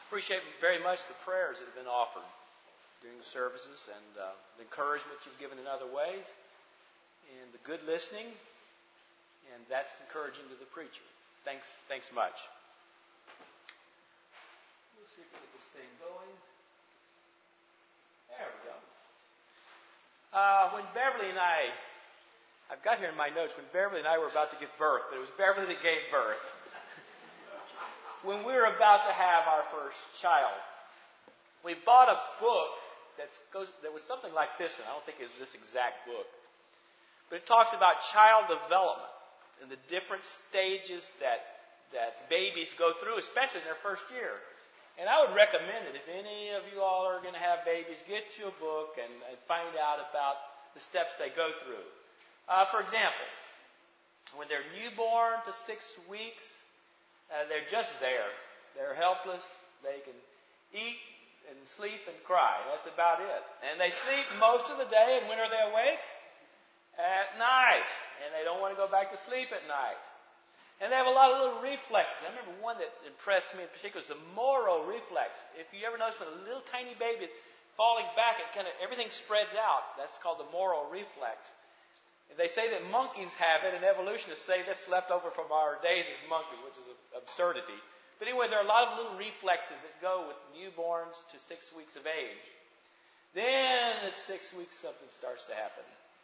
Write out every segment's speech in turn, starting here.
Appreciate very much the prayers that have been offered during the services and the encouragement you've given in other ways and the good listening, and that's encouraging to the preacher. Thanks much. We'll see if we get this thing going. There we go. When Beverly and I've got here in my notes, when Beverly and I were about to give birth, but it was Beverly that gave birth. When we were about to have our first child, we bought a book that was something like this one. I don't think it was this exact book. But it talks about child development and the different stages that babies go through, especially in their first year. And I would recommend it. If any of you all are going to have babies, get you a book and find out about the steps they go through. For example, when they're newborn to 6 weeks, they're just there. They're helpless. They can eat and sleep and cry. That's about it. And they sleep most of the day. And when are they awake? At night. And they don't want to go back to sleep at night. And they have a lot of little reflexes. I remember one that impressed me in particular was the Moro reflex. If you ever notice when a little tiny baby is falling back, everything spreads out. That's called the Moro reflex. They say that monkeys have it, and evolutionists say that's left over from our days as monkeys, which is an absurdity. But anyway, there are a lot of little reflexes that go with newborns to 6 weeks of age. Then at 6 weeks, something starts to happen.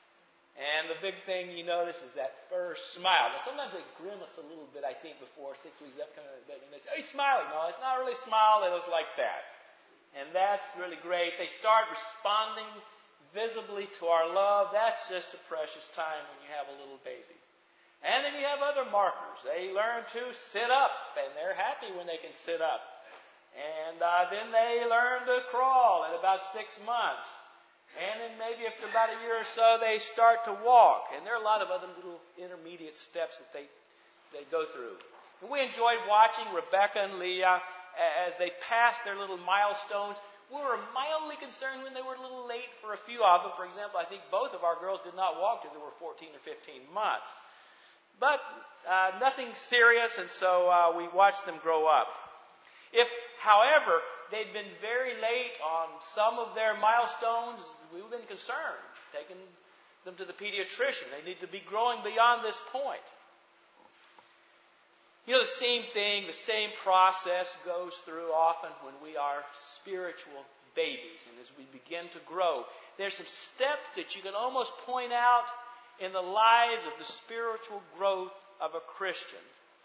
And the big thing you notice is that first smile. Now, sometimes they grimace a little bit, I think, before 6 weeks. And they say, "Oh, he's smiling." No, it's not really a smile. It was like that. And that's really great. They start responding visibly to our love. That's just a precious time when you have a little baby. And then you have other markers. They learn to sit up, and they're happy when they can sit up. And then they learn to crawl at about 6 months. And then maybe after about a year or so, they start to walk. And there are a lot of other little intermediate steps that they go through. And we enjoyed watching Rebecca and Leah as they passed their little milestones. We were mildly concerned when they were a little late for a few of them. For example, I think both of our girls did not walk till they were 14 or 15 months. But nothing serious, and so we watched them grow up. If, however, they'd been very late on some of their milestones, we would have been concerned, taking them to the pediatrician. They need to be growing beyond this point. You know, the same thing, the same process goes through often when we are spiritual babies. And as we begin to grow, there's some steps that you can almost point out in the lives of the spiritual growth of a Christian.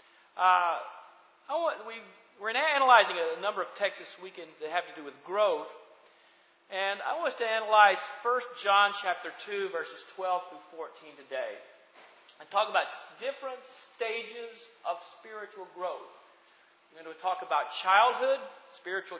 We're analyzing a number of texts this weekend that have to do with growth. And I want us to analyze 1 John chapter 2, verses 12 through 14 today. And talk about different stages of spiritual growth. We're going to talk about childhood, spiritual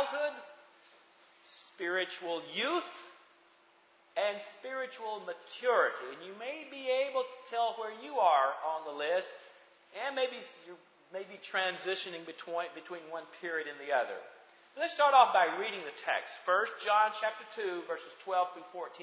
youth, and spiritual maturity. And you may be able to tell where you are on the list, and maybe you may be transitioning between one period and the other. But let's start off by reading the text. 1 John chapter 2, verses 12 through 14.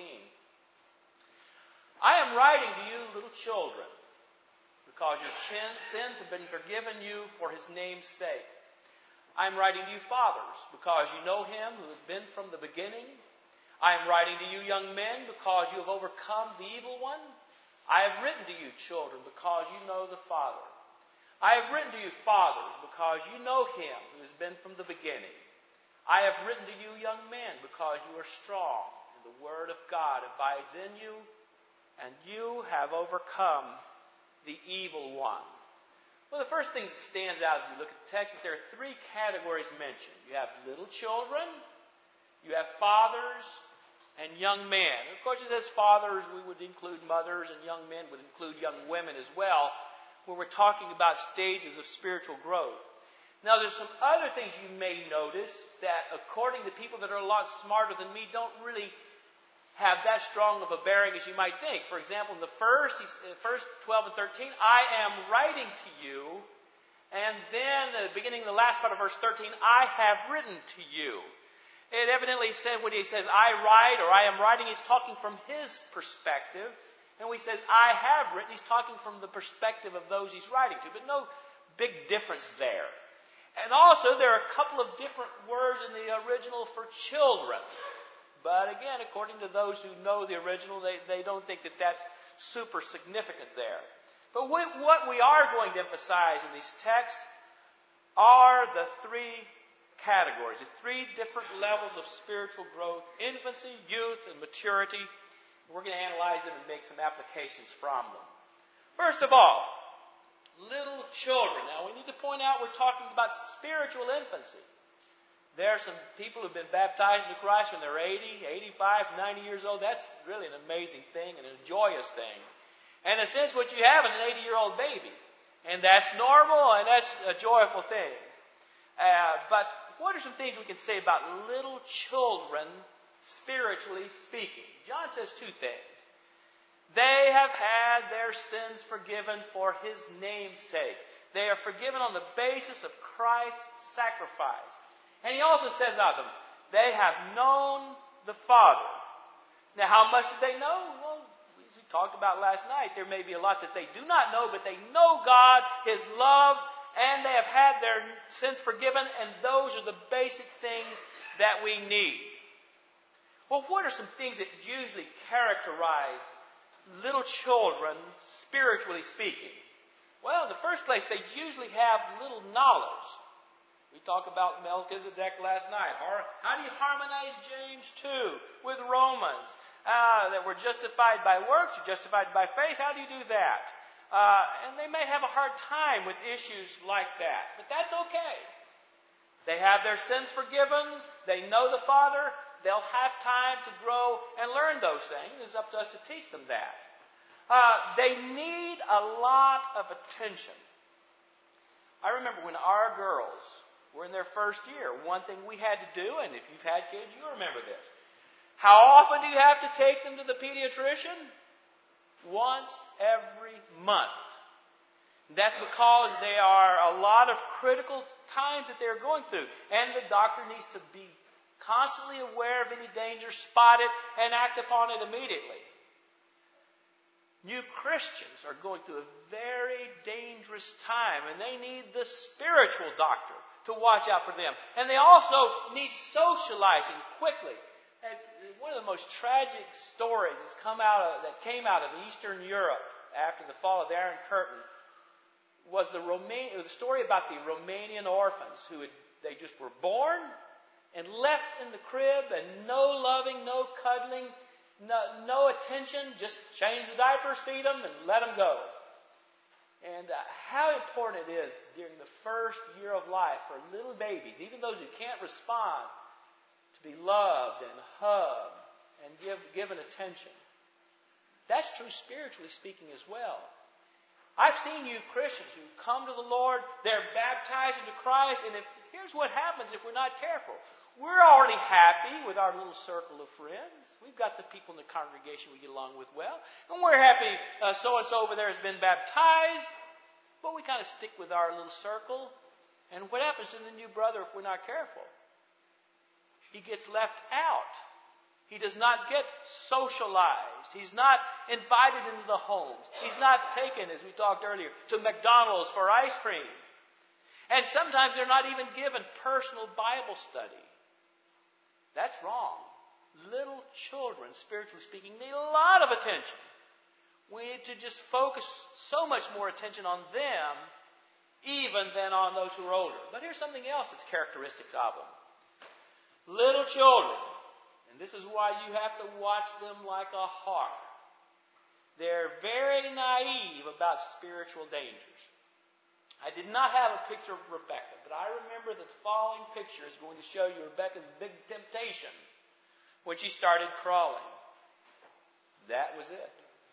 I am writing to you, little children, because your sins have been forgiven you for His name's sake. I am writing to you, fathers, because you know Him who has been from the beginning. I am writing to you, young men, because you have overcome the evil one. I have written to you, children, because you know the Father. I have written to you, fathers, because you know Him who has been from the beginning. I have written to you, young men, because you are strong, and the Word of God abides in you, and you have overcome the evil one. Well, the first thing that stands out as we look at the text is there are three categories mentioned. You have little children, you have fathers, and young men. Of course, it says fathers, we would include mothers, and young men would include young women as well, where we're talking about stages of spiritual growth. Now, there's some other things you may notice that, according to people that are a lot smarter than me, don't really have that strong of a bearing as you might think. For example, in the first 12 and 13, I am writing to you. And then, at the beginning of the last part of verse 13, I have written to you. It evidently said when he says, I write or I am writing, he's talking from his perspective. And when he says, I have written, he's talking from the perspective of those he's writing to. But no big difference there. And also, there are a couple of different words in the original for children. But again, according to those who know the original, they don't think that that's super significant there. But what we are going to emphasize in these texts are the three categories, the three different levels of spiritual growth: infancy, youth, and maturity. We're going to analyze them and make some applications from them. First of all, little children. Now, we need to point out we're talking about spiritual infancy. There are some people who've been baptized into Christ when they're 80, 85, 90 years old. That's really an amazing thing and a joyous thing. And in a sense, what you have is an 80-year-old baby. And that's normal, and that's a joyful thing. But what are some things we can say about little children, spiritually speaking? John says two things. They have had their sins forgiven for His name's sake. They are forgiven on the basis of Christ's sacrifice. And He also says of them, they have known the Father. Now, how much did they know? Well, as we talked about last night, there may be a lot that they do not know, but they know God, His love, and they have had their sins forgiven, and those are the basic things that we need. Well, what are some things that usually characterize little children, spiritually speaking? Well, in the first place, they usually have little knowledge. We talked about Melchizedek last night. How do you harmonize James 2 with Romans? That we're justified by works, you're justified by faith. How do you do that? And they may have a hard time with issues like that. But that's okay. They have their sins forgiven. They know the Father. They'll have time to grow and learn those things. It's up to us to teach them that. They need a lot of attention. I remember when our girls were in their first year, one thing we had to do, and if you've had kids, you remember this. How often do you have to take them to the pediatrician? Once every month. That's because there are a lot of critical times that they're going through. And the doctor needs to be constantly aware of any danger, spot it, and act upon it immediately. New Christians are going through a very dangerous time, and they need the spiritual doctor to watch out for them. And they also need socializing quickly. And one of the most tragic stories that came out of Eastern Europe after the fall of the Iron Curtain was the story about the Romanian orphans they just were born and left in the crib, and no loving, no cuddling, no attention, just change the diapers, feed them, and let them go. And how important it is during the first year of life for little babies, even those who can't respond, to be loved and hugged and given attention. That's true spiritually speaking as well. I've seen you Christians who come to the Lord, they're baptized into Christ, and here's what happens if we're not careful. We're already happy with our little circle of friends. We've got the people in the congregation we get along with well. And we're happy so-and-so over there has been baptized. But we kind of stick with our little circle. And what happens to the new brother if we're not careful? He gets left out. He does not get socialized. He's not invited into the homes. He's not taken, as we talked earlier, to McDonald's for ice cream. And sometimes they're not even given personal Bible study. That's wrong. Little children, spiritually speaking, need a lot of attention. We need to just focus so much more attention on them even than on those who are older. But here's something else that's characteristic of them. Little children, and this is why you have to watch them like a hawk. They're very naive about spiritual dangers. I did not have a picture of Rebecca, but I remember that the following picture is going to show you Rebecca's big temptation when she started crawling. That was it.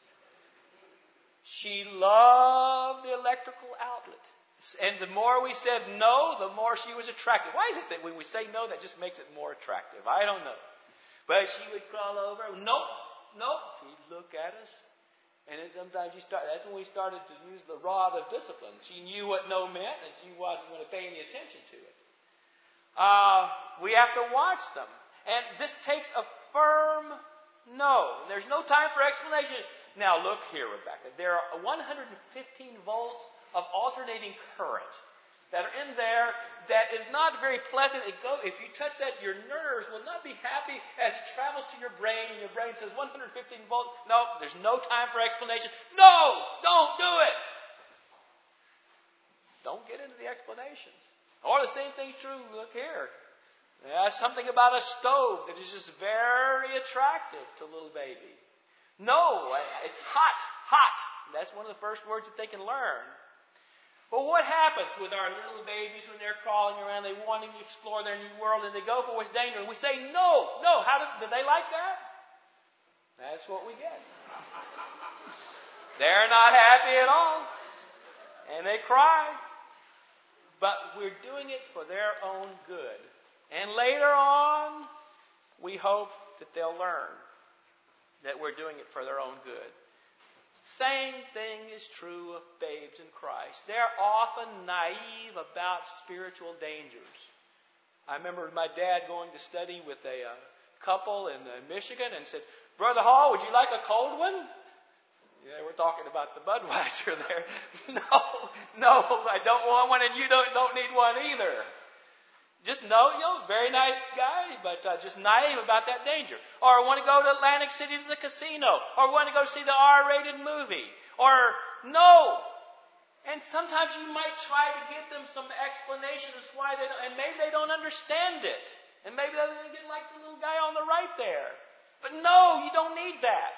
She loved the electrical outlet. And the more we said no, the more she was attractive. Why is it that when we say no, that just makes it more attractive? I don't know. But she would crawl over. Nope. She'd look at us. And then sometimes that's when we started to use the rod of discipline. She knew what no meant, and she wasn't going to pay any attention to it. We have to watch them. And this takes a firm no. There's no time for explanation. Now look here, Rebecca. There are 115 volts of alternating current. that are in there that is not very pleasant. If you touch that, your nerves will not be happy as it travels to your brain, and your brain says 115 volts. No, there's no time for explanation. No, don't do it. Don't get into the explanations. Or the same thing's true, look here. There's something about a stove that is just very attractive to a little baby. No, it's hot, hot. That's one of the first words that they can learn. But what happens with our little babies when they're crawling around, they wanting to explore their new world, and they go for what's dangerous, and we say, no. Do they like that? That's what we get. They're not happy at all. And they cry. But we're doing it for their own good. And later on, we hope that they'll learn that we're doing it for their own good. Same thing is true of babes in Christ. They're often naive about spiritual dangers. I remember my dad going to study with a couple in Michigan and said, Brother Hall, would you like a cold one? Yeah, we're talking about the Budweiser there. No, I don't want one, and you don't need one either. Just very nice guy, but just naive about that danger. Or want to go to Atlantic City to the casino. Or want to go see the R-rated movie. Or no. And sometimes you might try to give them some explanation as why they don't, and maybe they don't understand it. And maybe they're going to get like the little guy on the right there. But no, you don't need that.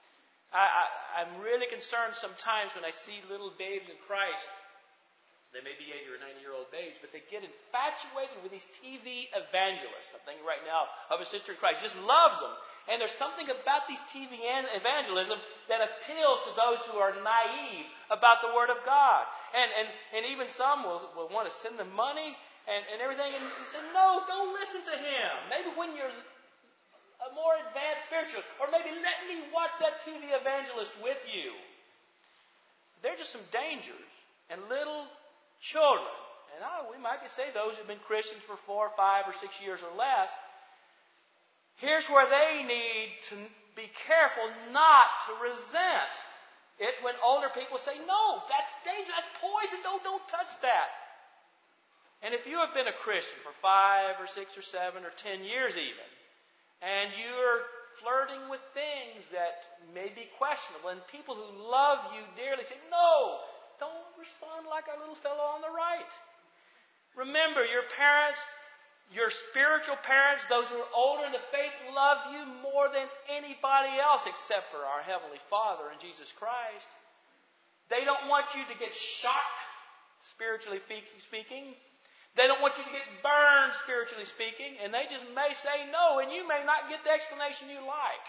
I'm really concerned sometimes when I see little babes in Christ. They may be 80 or 90-year-old babes, but they get infatuated with these TV evangelists. I'm thinking right now of a sister in Christ, just loves them. And there's something about these TV evangelism that appeals to those who are naive about the Word of God. And even some will want to send them money and everything. And you say, no, don't listen to him. Maybe when you're a more advanced spiritual, or maybe let me watch that TV evangelist with you. There are just some dangers. And little children, and we might say those who have been Christians for 4, 5, or 6 years or less, here's where they need to be careful not to resent it when older people say, no, that's dangerous, that's poison, don't touch that. And if you have been a Christian for 5 or 6 or 7 or 10 years even, and you're flirting with things that may be questionable, and people who love you dearly say, no, don't respond like our little fellow on the right. Remember, your parents, your spiritual parents, those who are older in the faith, love you more than anybody else except for our Heavenly Father and Jesus Christ. They don't want you to get shocked, spiritually speaking. They don't want you to get burned, spiritually speaking. And they just may say no, and you may not get the explanation you like.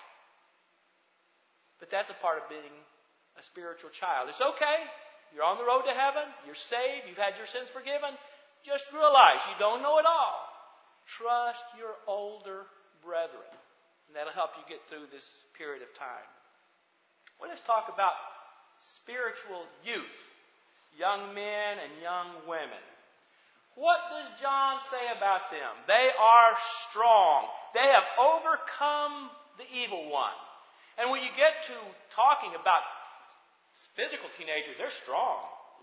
But that's a part of being a spiritual child. It's okay. You're on the road to heaven. You're saved. You've had your sins forgiven. Just realize you don't know it all. Trust your older brethren. And that'll help you get through this period of time. Well, let's talk about spiritual youth. Young men and young women. What does John say about them? They are strong. They have overcome the evil one. And when you get to talking about physical teenagers, they're strong.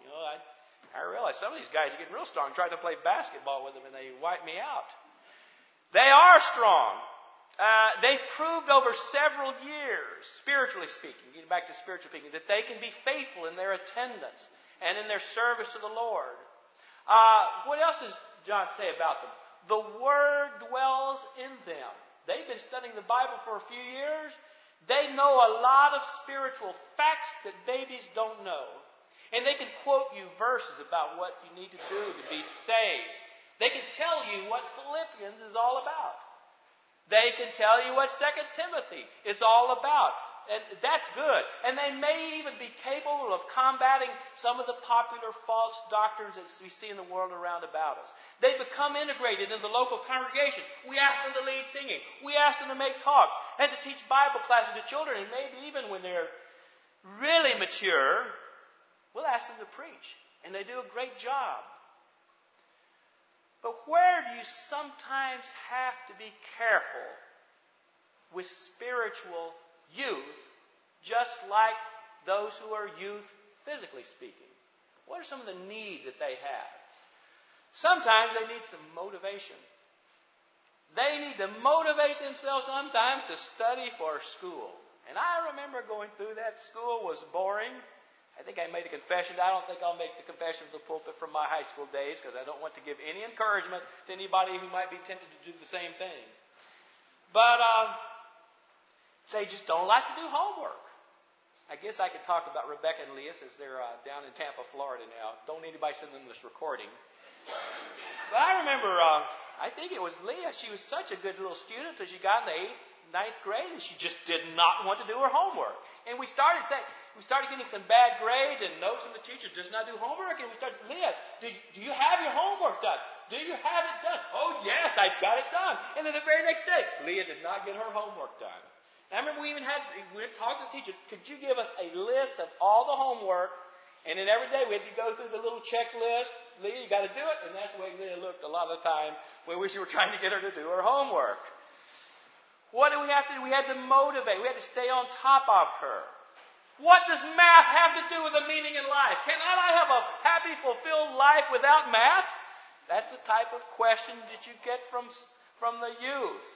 I realize some of these guys are getting real strong. Try to play basketball with them and they wipe me out. They are strong. They've proved over several years, spiritually speaking, getting back to spiritual speaking, that they can be faithful in their attendance and in their service to the Lord. What else does John say about them? The Word dwells in them. They've been studying the Bible for a few years. They know a lot of spiritual facts that babies don't know. And they can quote you verses about what you need to do to be saved. They can tell you what Philippians is all about. They can tell you what 2 Timothy is all about. And that's good. And they may even be capable of combating some of the popular false doctrines that we see in the world around about us. They become integrated in the local congregations. We ask them to lead singing. We ask them to make talk and to teach Bible classes to children. And maybe even when they're really mature, we'll ask them to preach. And they do a great job. But where do you sometimes have to be careful with spiritual youth, just like those who are youth, physically speaking? What are some of the needs that they have? Sometimes they need some motivation. They need to motivate themselves sometimes to study for school. And I remember going through that. School was boring. I think I made a confession. I don't think I'll make the confession of the pulpit from my high school days because I don't want to give any encouragement to anybody who might be tempted to do the same thing. But they just don't like to do homework. I guess I could talk about Rebecca and Leah since they're down in Tampa, Florida now. Don't need anybody send them this recording. But I remember, I think it was Leah. She was such a good little student until she got in the 9th grade, and she just did not want to do her homework. And we started getting some bad grades and notes from the teacher, does not do homework. And we started, Leah, do you have your homework done? Do you have it done? Oh, yes, I've got it done. And then the very next day, Leah did not get her homework done. And I remember we talked to the teacher, could you give us a list of all the homework? And then every day we had to go through the little checklist. Leah, you got to do it. And that's the way Leah looked a lot of the time when we were trying to get her to do her homework. What do we have to do? We had to motivate. We had to stay on top of her. What does math have to do with a meaning in life? Cannot I have a happy, fulfilled life without math? That's the type of question that you get from the youth.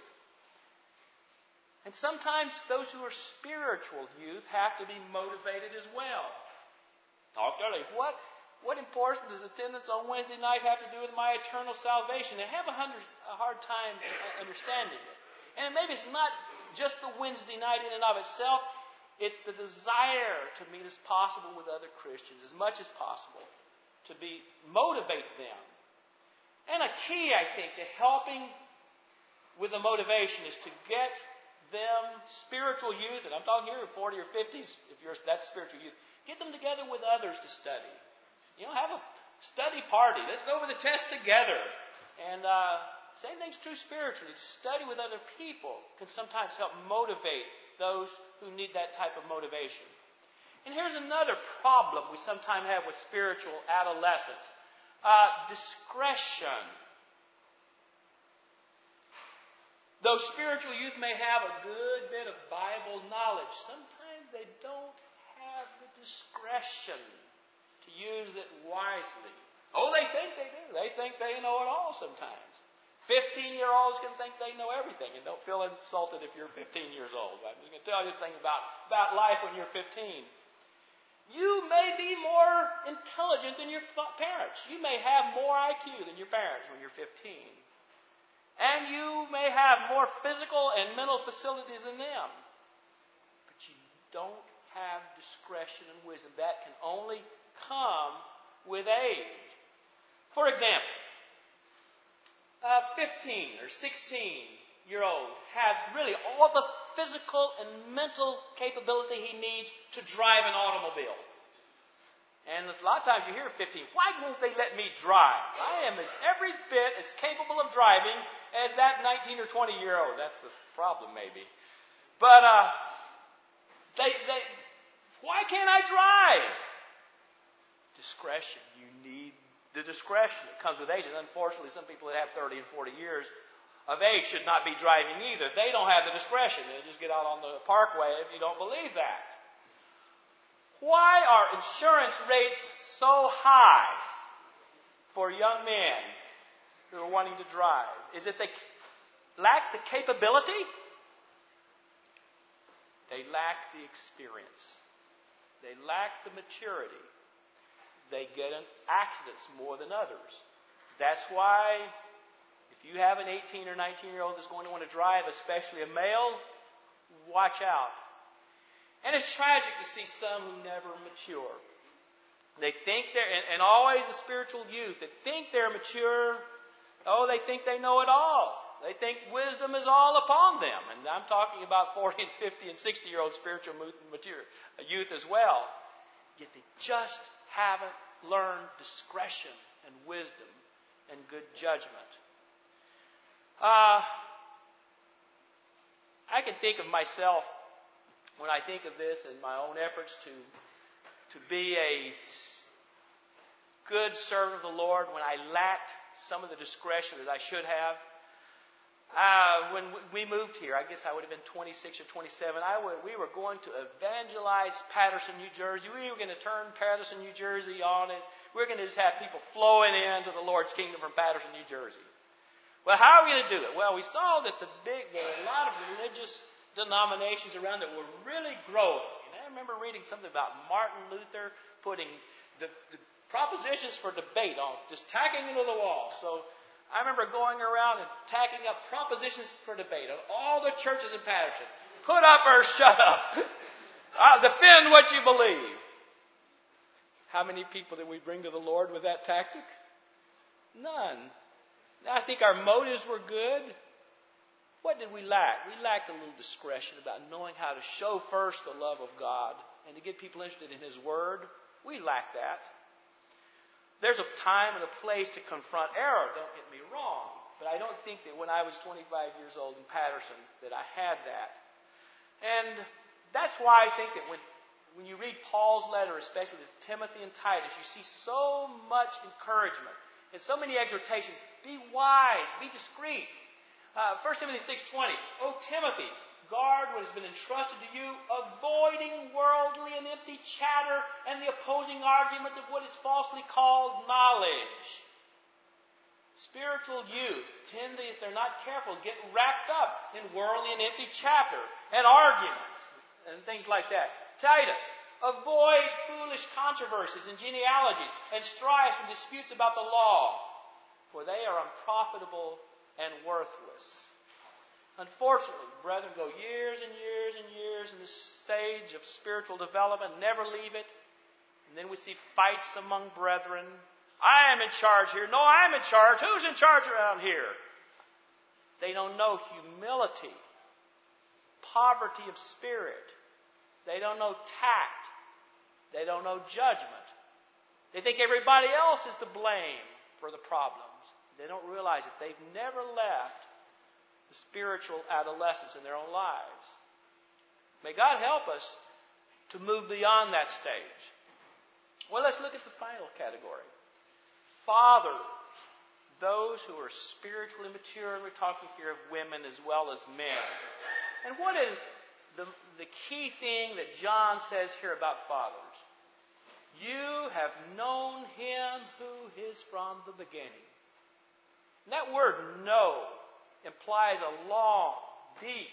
And sometimes those who are spiritual youth have to be motivated as well. Talk earlier. What importance does attendance on Wednesday night have to do with my eternal salvation? They have a hard time understanding it. And maybe it's not just the Wednesday night in and of itself. It's the desire to meet as possible with other Christians, as much as possible, to motivate them. And a key, I think, to helping with the motivation is to get them, spiritual youth, and I'm talking here 40 or 50s, if that's spiritual youth, get them together with others to study. Have a study party. Let's go over the test together. And same thing's true spiritually. To study with other people can sometimes help motivate those who need that type of motivation. And here's another problem we sometimes have with spiritual adolescents. Discretion. Though spiritual youth may have a good bit of Bible knowledge, sometimes they don't have the discretion to use it wisely. Oh, they think they do. They think they know it all sometimes. 15-year-olds can think they know everything, and don't feel insulted if you're 15 years old. I'm just going to tell you the thing about life when you're 15. You may be more intelligent than your parents. You may have more IQ than your parents when you're 15. And you may have more physical and mental facilities than them. But you don't have discretion and wisdom. That can only come with age. For example, a 15 or 16-year-old has really all the physical and mental capability he needs to drive an automobile. And a lot of times you hear 15, why won't they let me drive? I am every bit as capable of driving as that 19 or 20-year-old. That's the problem, maybe. But why can't I drive? Discretion. You need the discretion that comes with age. And unfortunately, some people that have 30 and 40 years of age should not be driving either. They don't have the discretion. They just get out on the parkway if you don't believe that. Why are insurance rates so high for young men who are wanting to drive? Is it they lack the capability? They lack the experience. They lack the maturity. They get in accidents more than others. That's why if you have an 18 or 19-year-old that's going to want to drive, especially a male, watch out. And it's tragic to see some who never mature. They think and always the spiritual youth that think they're mature. Oh, they think they know it all. They think wisdom is all upon them. And I'm talking about 40 and 50 and 60-year-old spiritual mature youth as well. Yet they just haven't learned discretion and wisdom and good judgment. I can think of myself when I think of this and my own efforts to be a good servant of the Lord when I lacked some of the discretion that I should have. When we moved here, I guess I would have been 26 or 27. We were going to evangelize Patterson, New Jersey. We were going to turn Patterson, New Jersey on it. We were going to just have people flowing into the Lord's kingdom from Patterson, New Jersey. Well, how are we going to do it? Well, we saw that there were a lot of religious denominations around that were really growing. And I remember reading something about Martin Luther putting the propositions for debate on, just tacking into the wall. So I remember going around and tacking up propositions for debate on all the churches in Patterson. Put up or shut up. I'll defend what you believe. How many people did we bring to the Lord with that tactic? None. I think our motives were good. What did we lack? We lacked a little discretion about knowing how to show first the love of God and to get people interested in His Word. We lacked that. There's a time and a place to confront error, don't get me wrong. But I don't think that when I was 25 years old in Patterson that I had that. And that's why I think that when you read Paul's letter, especially to Timothy and Titus, you see so much encouragement and so many exhortations. Be wise, be discreet. 1 Timothy 6:20, O Timothy, guard what has been entrusted to you, avoiding worldly and empty chatter and the opposing arguments of what is falsely called knowledge. Spiritual youth tend to, if they're not careful, get wrapped up in worldly and empty chatter and arguments and things like that. Titus, avoid foolish controversies and genealogies and strifes and disputes about the law, for they are unprofitable and worthless. Unfortunately, brethren go years and years and years in this stage of spiritual development, never leave it. And then we see fights among brethren. I am in charge here. No, I'm in charge. Who's in charge around here? They don't know humility, poverty of spirit. They don't know tact. They don't know judgment. They think everybody else is to blame for the problems. They don't realize that they've never left the spiritual adolescence in their own lives. May God help us to move beyond that stage. Well, let's look at the final category. Fathers, those who are spiritually mature, and we're talking here of women as well as men. And what is the key thing that John says here about fathers? You have known Him who is from the beginning. And that word know implies a long, deep,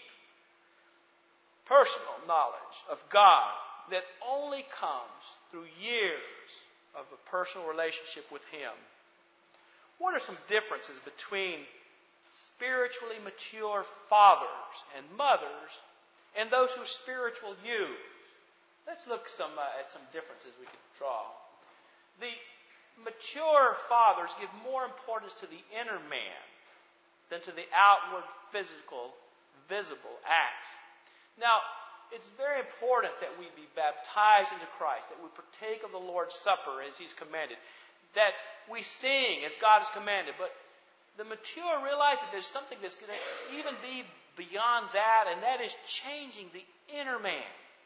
personal knowledge of God that only comes through years of a personal relationship with Him. What are some differences between spiritually mature fathers and mothers and those who are spiritual youths? Let's look at some differences we could draw. The mature fathers give more importance to the inner man than to the outward, physical, visible acts. Now, it's very important that we be baptized into Christ, that we partake of the Lord's Supper as He's commanded, that we sing as God has commanded. But the mature realize that there's something that's going to even be beyond that, and that is changing the inner man.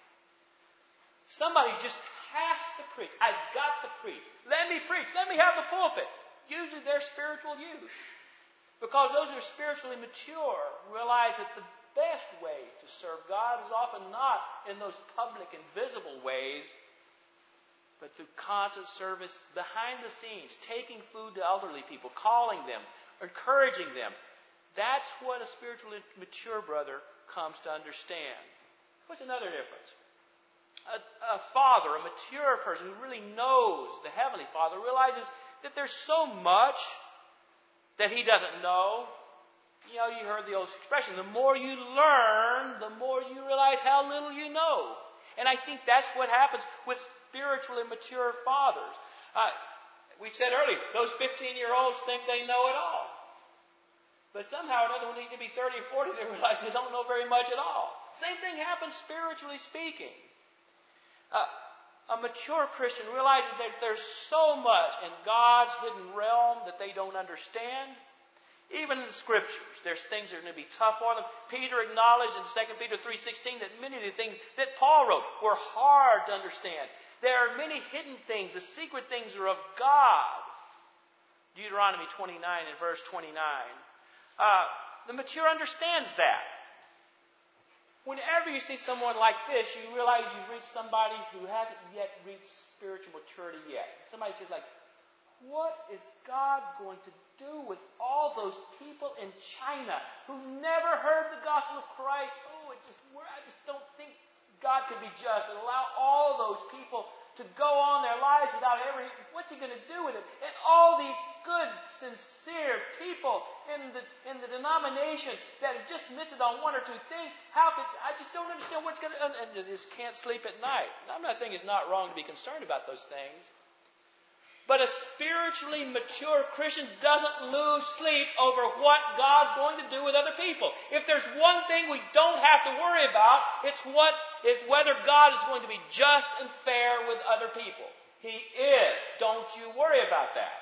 Somebody just has to preach. I've got to preach. Let me preach. Let me have the pulpit. Usually they're spiritual youth. Because those who are spiritually mature realize that the best way to serve God is often not in those public and visible ways, but through constant service behind the scenes, taking food to elderly people, calling them, encouraging them. That's what a spiritually mature brother comes to understand. What's another difference? A father, a mature person who really knows the Heavenly Father, realizes that there's so much that he doesn't know. You know, you heard the old expression, the more you learn, the more you realize how little you know. And I think that's what happens with spiritually mature fathers. We said earlier, those 15-year-olds think they know it all. But somehow or another, when they get to be 30 or 40, they realize they don't know very much at all. Same thing happens spiritually speaking. A mature Christian realizes that there's so much in God's hidden realm that they don't understand. Even in the Scriptures, there's things that are going to be tough on them. Peter acknowledged in 2 Peter 3:16 that many of the things that Paul wrote were hard to understand. There are many hidden things. The secret things are of God. Deuteronomy 29 and verse 29. The mature understands that. Whenever you see someone like this, you realize you've reached somebody who hasn't yet reached spiritual maturity yet. Somebody says like, what is God going to do with all those people in China who never heard the gospel of Christ? Oh, I just don't think God could be just and allow all those people to go on their lives without ever... What's He going to do with it? And all these good, sincere people in the denominations that have just missed it on one or two things, I just don't understand what's going to... And they just can't sleep at night. Now, I'm not saying it's not wrong to be concerned about those things. But a spiritually mature Christian doesn't lose sleep over what God's going to do with other people. If there's one thing we don't have to worry about, it's whether God is going to be just and fair with other people. He is. Don't you worry about that.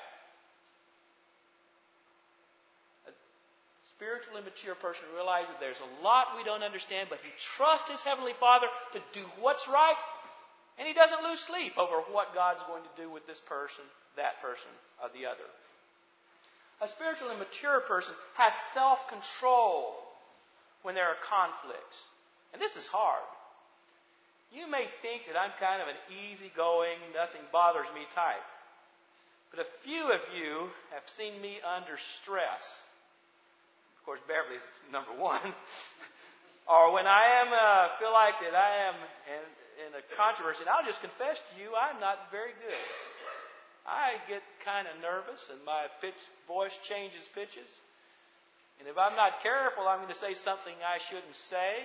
A spiritually mature person realizes there's a lot we don't understand, but he trusts his Heavenly Father to do what's right. And he doesn't lose sleep over what God's going to do with this person, that person, or the other. A spiritually mature person has self-control when there are conflicts. And this is hard. You may think that I'm kind of an easygoing, nothing bothers me type. But a few of you have seen me under stress. Of course, Beverly's number one. Or when I feel like that I am in a controversy, and I'll just confess to you, I'm not very good. I get kind of nervous, and my voice changes pitches. And if I'm not careful, I'm going to say something I shouldn't say.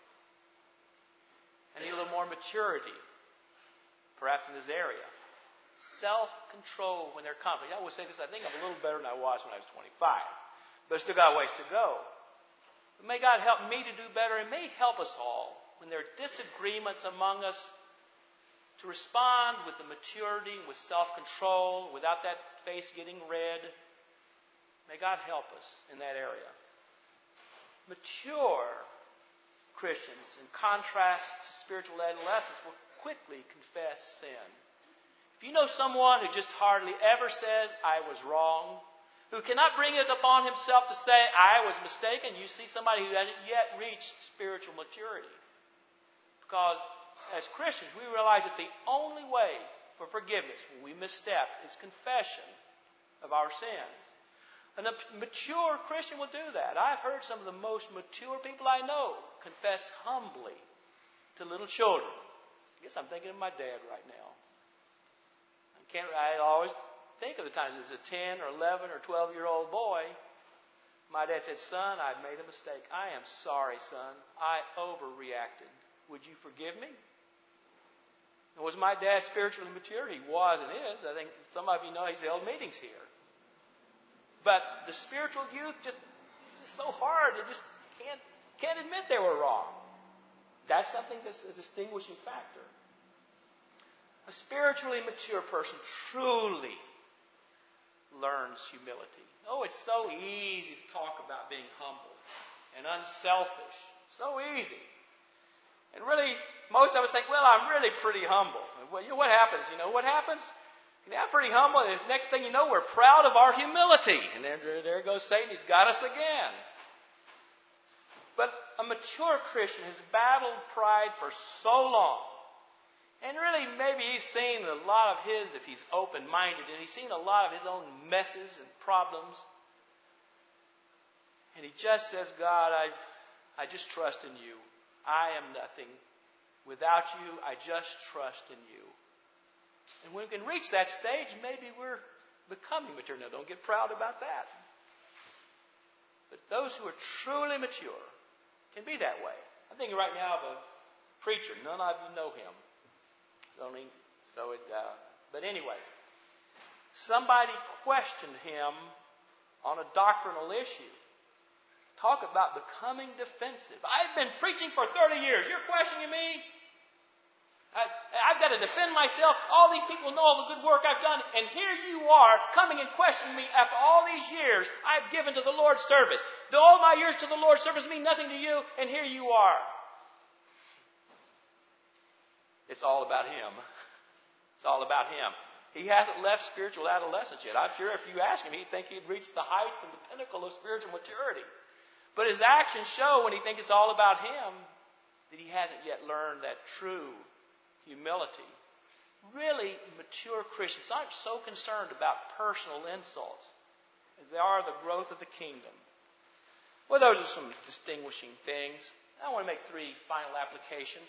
I need a little more maturity, perhaps in this area. Self-control when they're conflict. I always say this, I think I'm a little better than I was when I was 25. But I still got a ways to go. But may God help me to do better, and may help us all when there are disagreements among us to respond with the maturity, with self-control, without that face getting red. May God help us in that area. Mature Christians, in contrast to spiritual adolescents, will quickly confess sin. If you know someone who just hardly ever says, I was wrong, who cannot bring it upon himself to say, I was mistaken, you see somebody who hasn't yet reached spiritual maturity. Because as Christians, we realize that the only way for forgiveness when we misstep is confession of our sins. And a mature Christian will do that. I've heard some of the most mature people I know confess humbly to little children. I guess I'm thinking of my dad right now. I always think of the times as a 10 or 11 or 12-year-old boy. My dad said, son, I've made a mistake. I am sorry, son. I overreacted. Would you forgive me? And was my dad spiritually mature? He was and is. I think some of you know he's held meetings here. But the spiritual youth just is so hard. They just can't admit they were wrong. That's something that's a distinguishing factor. A spiritually mature person truly learns humility. Oh, it's so easy to talk about being humble and unselfish. So easy. And really, most of us think, well, I'm really pretty humble. Well, you know what happens? You know what happens? I'm pretty humble, and the next thing you know, we're proud of our humility. And there goes Satan. He's got us again. But a mature Christian has battled pride for so long. And really, maybe he's seen a lot of if he's open-minded, and he's seen a lot of his own messes and problems. And he just says, God, I just trust in you. I am nothing. Without you, I just trust in you. And when we can reach that stage, maybe we're becoming mature. Now, don't get proud about that. But those who are truly mature can be that way. I'm thinking right now of a preacher. None of you know him. But anyway, somebody questioned him on a doctrinal issue. Talk about becoming defensive. I've been preaching for 30 years. You're questioning me? I've got to defend myself. All these people know all the good work I've done. And here you are coming and questioning me after all these years I've given to the Lord's service. Do all my years to the Lord's service mean nothing to you? And here you are. It's all about him. It's all about him. He hasn't left spiritual adolescence yet. I'm sure if you ask him, he'd think he'd reached the height and the pinnacle of spiritual maturity. But his actions show when he thinks it's all about him that he hasn't yet learned that true humility. Really mature Christians aren't so concerned about personal insults as they are the growth of the kingdom. Well, those are some distinguishing things. I want to make 3 final applications.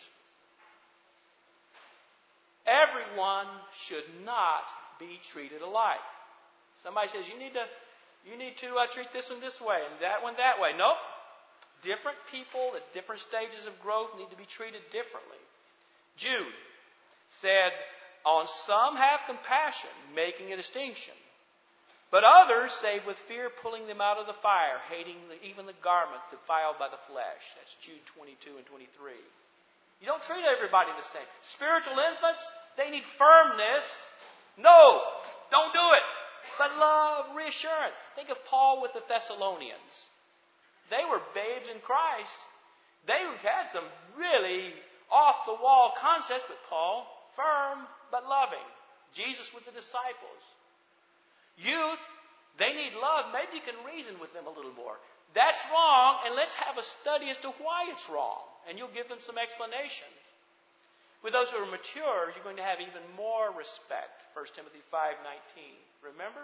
Everyone should not be treated alike. Somebody says, you need to treat this one this way and that one that way. Nope. Different people at different stages of growth need to be treated differently. Jude said, on some have compassion, making a distinction. But others save with fear, pulling them out of the fire, hating even the garment defiled by the flesh. That's Jude 22 and 23. You don't treat everybody the same. Spiritual infants, they need firmness. No, don't do it. But love, reassurance. Think of Paul with the Thessalonians. They were babes in Christ. They had some really off-the-wall concepts, but Paul, firm but loving. Jesus with the disciples. Youth, they need love. Maybe you can reason with them a little more. That's wrong, and let's have a study as to why it's wrong. And you'll give them some explanation. With those who are mature, you're going to have even more respect. 1 Timothy 5:19. Remember?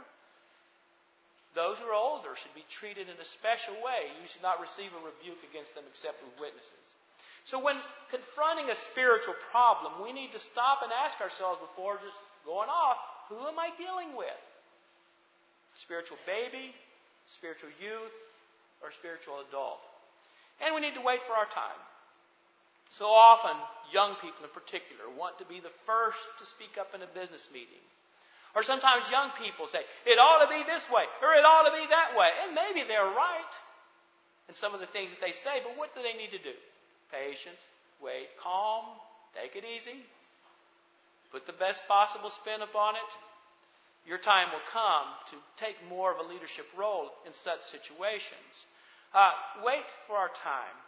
Those who are older should be treated in a special way. You should not receive a rebuke against them except with witnesses. So when confronting a spiritual problem, we need to stop and ask ourselves before just going off, who am I dealing with? Spiritual baby, spiritual youth, or spiritual adult? And we need to wait for our time. So often, young people in particular want to be the first to speak up in a business meeting. Or sometimes young people say, it ought to be this way, or it ought to be that way. And maybe they're right in some of the things that they say, but what do they need to do? Patience, wait, calm, take it easy, put the best possible spin upon it. Your time will come to take more of a leadership role in such situations. Wait for our time.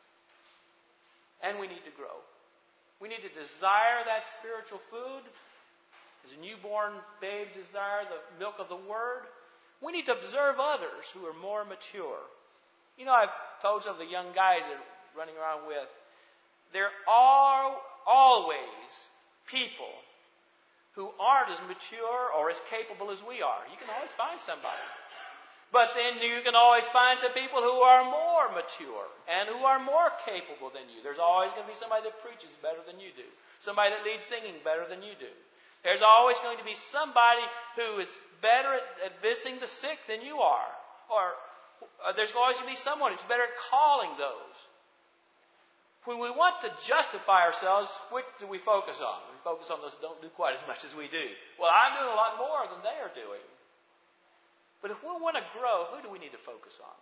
And we need to grow. We need to desire that spiritual food. As a newborn babe desire the milk of the Word. We need to observe others who are more mature. You know, I've told some of the young guys that are running around with, there are always people who aren't as mature or as capable as we are. You can always find somebody. But then you can always find some people who are more mature and who are more capable than you. There's always going to be somebody that preaches better than you do. Somebody that leads singing better than you do. There's always going to be somebody who is better at visiting the sick than you are. Or there's always going to be someone who's better at calling those. When we want to justify ourselves, which do we focus on? We focus on those who don't do quite as much as we do. Well, I'm doing a lot more than they are doing. But if we want to grow, who do we need to focus on?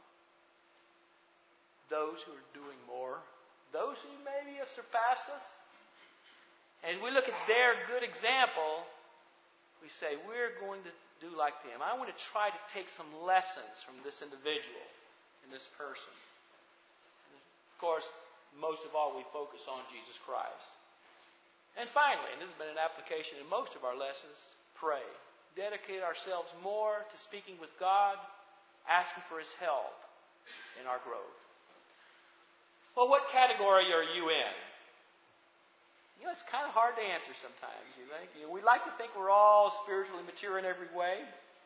Those who are doing more. Those who maybe have surpassed us. And as we look at their good example, we say, we're going to do like them. I want to try to take some lessons from this individual and this person. And of course, most of all, we focus on Jesus Christ. And finally, and this has been an application in most of our lessons, pray. Dedicate ourselves more to speaking with God, asking for His help in our growth. Well, what category are you in? You know, it's kind of hard to answer sometimes, you think. We like to think we're all spiritually mature in every way.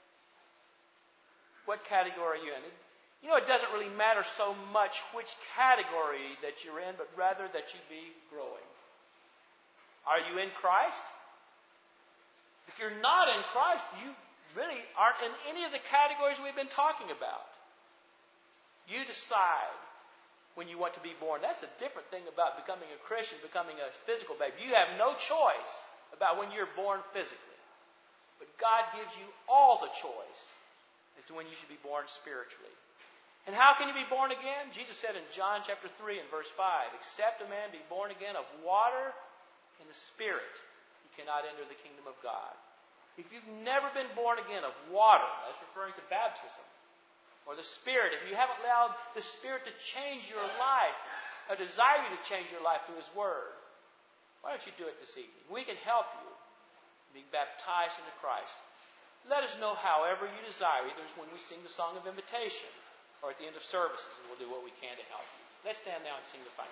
What category are you in? You know, it doesn't really matter so much which category that you're in, but rather that you be growing. Are you in Christ? If you're not in Christ, you really aren't in any of the categories we've been talking about. You decide when you want to be born. That's a different thing about becoming a Christian, becoming a physical baby. You have no choice about when you're born physically. But God gives you all the choice as to when you should be born spiritually. And how can you be born again? Jesus said in John chapter 3 and verse 5, except a man be born again of water and the Spirit, he cannot enter the kingdom of God. If you've never been born again of water, that's referring to baptism, or the Spirit, if you haven't allowed the Spirit to change your life, or desire you to change your life through His Word, why don't you do it this evening? We can help you be baptized into Christ. Let us know however you desire, either when we sing the song of invitation, or at the end of services, and we'll do what we can to help. Let's stand now and sing the final.